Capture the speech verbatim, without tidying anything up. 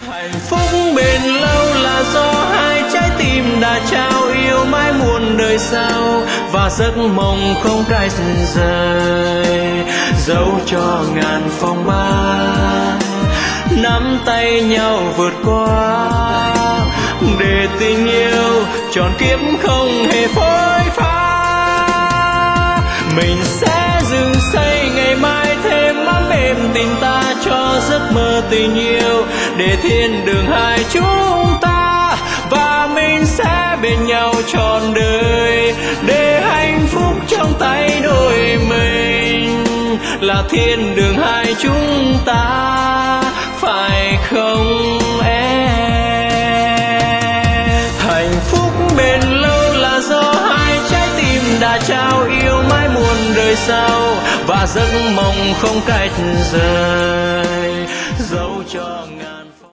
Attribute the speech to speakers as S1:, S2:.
S1: Hạnh phúc bền lâu là do hai trái tim đã trao yêu mãi muôn đời sau, và giấc mộng không cách rời dẫu cho ngàn phong ba. Nắm tay nhau vượt qua để tình yêu trọn kiếp không hề phôi pha. Mình sẽ dựng xây ngày mai thêm ấm êm tình ta cho giấc mơ tình yêu, để thiên đường hai chúng ta và mình sẽ bên nhau trọn đời, để hạnh phúc trong tay đôi mình là thiên đường hai chúng ta, phải không em? Hạnh phúc bền lâu là do hai trái tim đã trao yêu mãi muôn đời sau, và giấc mộng không cách rời dẫu cho